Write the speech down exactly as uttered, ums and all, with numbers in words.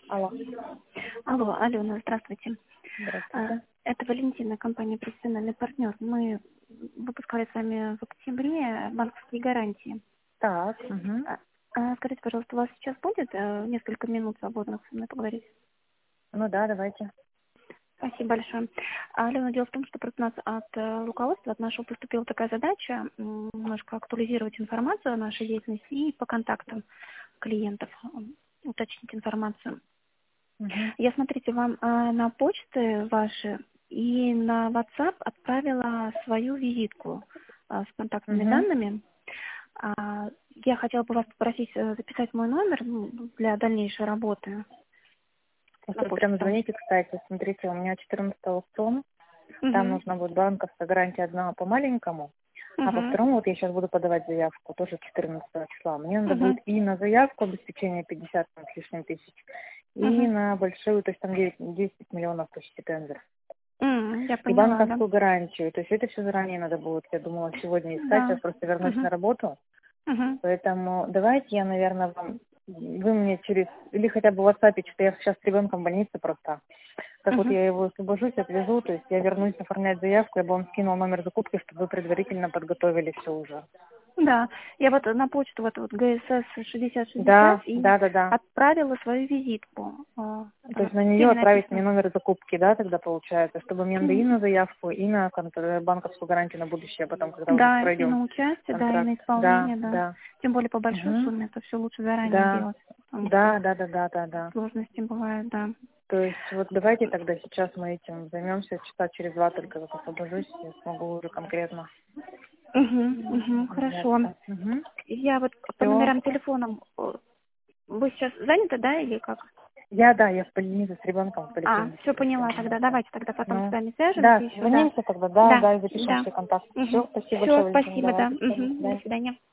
Алло. Алло, Алена, здравствуйте. А, Здравствуйте. Это Валентина, компания «Профессиональный партнер». Мы выпускали с вами в октябре банковские гарантии. Так. Угу. А, а, Скажите, пожалуйста, у вас сейчас будет э, несколько минут свободных со мной поговорить? Ну да, давайте. Спасибо большое. А, Алена, дело в том, что просто у нас от э, руководства, от нашего поступила такая задача м, немножко актуализировать информацию о нашей деятельности и по контактам клиентов м, уточнить информацию. Угу. Я, смотрите, вам а, на почты ваши и на WhatsApp отправила свою визитку а, с контактными Угу. данными. А, я хотела бы вас попросить э, записать мой номер ну, для дальнейшей работы на Если вы прям почту. звоните, кстати, смотрите, у меня четырнадцатый аукцион, там Угу. нужна будет банковская гарантия одна по маленькому, а по Угу. второму вот я сейчас буду подавать заявку, тоже четырнадцатого числа. Мне надо будет Угу. и на заявку обеспечение пятьдесят там, с лишним тысяч, и Угу. на большую, то есть там девять десять миллионов почти тендер. М, Я И поняла, да. банковскую гарантию. То есть это все заранее надо будет, я думала, сегодня искать, Да. сейчас просто вернусь Угу. на работу. Угу. Поэтому давайте я, наверное, вам, вы мне через, или хотя бы в WhatsApp, что я сейчас с ребенком в больнице просто. Как вот Угу. я его освобожусь, отвезу, то есть я вернусь оформлять заявку, я бы вам скинула номер закупки, чтобы вы предварительно подготовили все уже. Да, я вот на почту вот, вот ГСС шестьдесят шестьдесят Да, и да, да, да. отправила свою визитку. А, То Там есть в на нее теме отправить мне написано. номер закупки, да, тогда получается, чтобы мне надо и М, на заявку, и на контр- банковскую гарантию на будущее, потом, когда уже Да, и пройдем на участие, да, и контракт. на Да, исполнение, да. да. Тем более по большой Угу. сумме это все лучше заранее Да, делать, потому что да, да, да, да, да, да. сложности бывают, да. То есть вот давайте тогда сейчас мы этим займемся, часа через два только как освобожусь, я смогу уже конкретно Угу, угу, хорошо. заняться. Угу. Я вот по Все. номерам телефона. э, Вы сейчас заняты, да, или как? Я, да, я в больнице с ребенком в А, поликлинике все просто. поняла тогда. Давайте тогда потом с Ну, вами свяжемся да, еще, да. звонимся тогда, да, Да, да, и запишем да. все контакты. Угу. Все, спасибо большое, Все, Валентина, спасибо, да. давайте, до Угу. До свидания. свидания.